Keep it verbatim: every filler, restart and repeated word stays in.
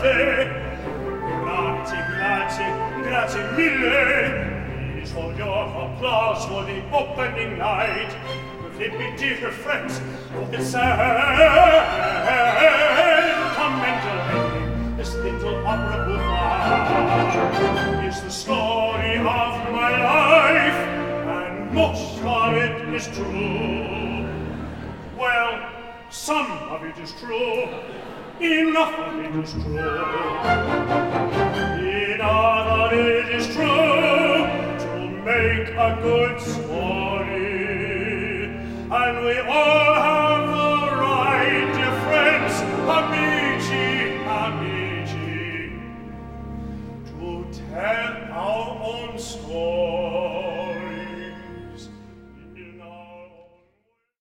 Grazie, grazie, grazie mille. Please hold your applause for the opening night. Let me, dear friends, for this end. Come and join me. This little opera bouffe is the story of my life, and most of it is true. Well, some of it is true. Enough of it is true. Enough of it is true to make a good story. And we all have the right, dear friends, of being